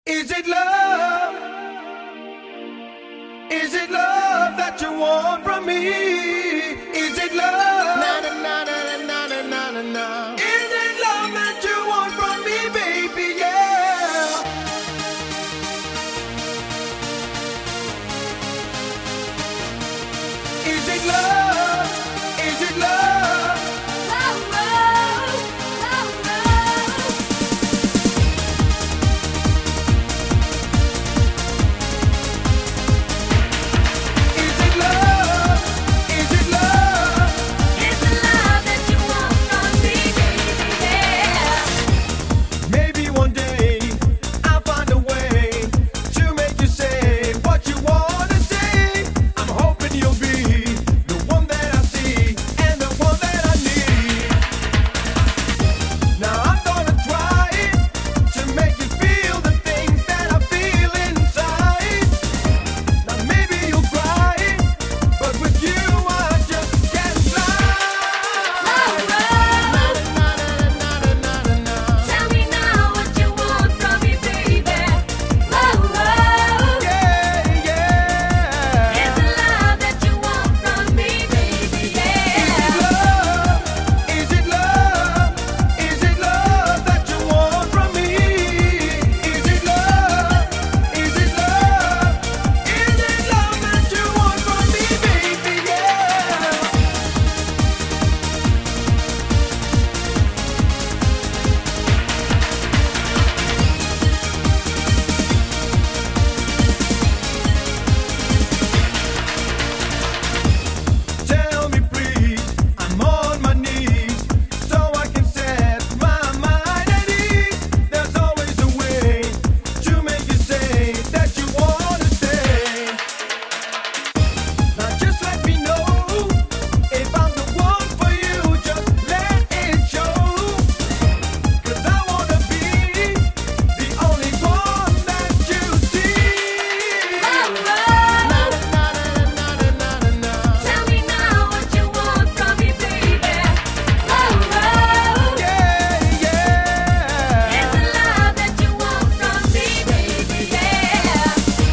Is it love? Is it love that you want from me? Is it love? Na na na na na na na na na. Is it love that you want from me, baby? Yeah. Is it love? Is it love? Love, love, love, love. Is it love? Is it love? Is it love that you want from me, baby? Yeah. Maybe one day I'll find a way to make you say what you wanna say. I'm hoping you'll be the one that I see and the one that I need. Now I'm gonna try to make you feel the things that I feel inside. Now maybe you'll cry, but with you I just can't fly. Tell me now what you want from me, baby. Love, love. Yeah, yeah. Is it love that you want from me, baby? Yeah. Is it love? Is it love that you want from me? Is it love? Is it love? Is it love that you want from me, baby? Yeah. Tell me please, I'm on my knees, so I can set my mind at ease. There's always a way to make you say that you wanna stay. Now just let me know if I'm the one for you, just let it show. 'Cause I wanna be the only one that you see. Love, love. Tell me now what you want from me, baby. Love, love. Yeah, yeah. Is it love that you want from me, baby? Yeah.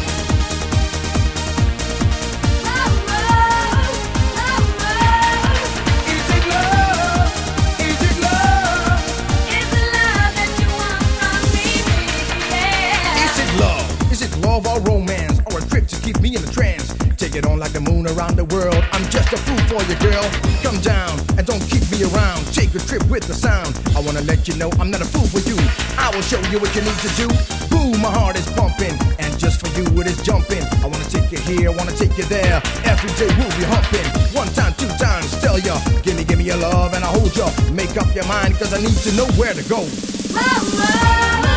Love, love, love, love. Is it love? Is it love? Is it love that you want from me, baby? Yeah. Is it love? Is it love or romance? Or a trip to keep me in a trance? Take it on like the moon around the world. I'm just a fool for you, girl. Come down and don't keep me around. Take a trip with the sound. I wanna let you know I'm not a fool for you. I will show you what you need to do. Boom, my heart is pumping, and just for you it is jumping. I wanna take you here, wanna take you there. Every day we'll be humping. One time, two times, tell ya. Give me your love and I'll hold ya. Make up your mind, cause I need to know where to go. Love, love.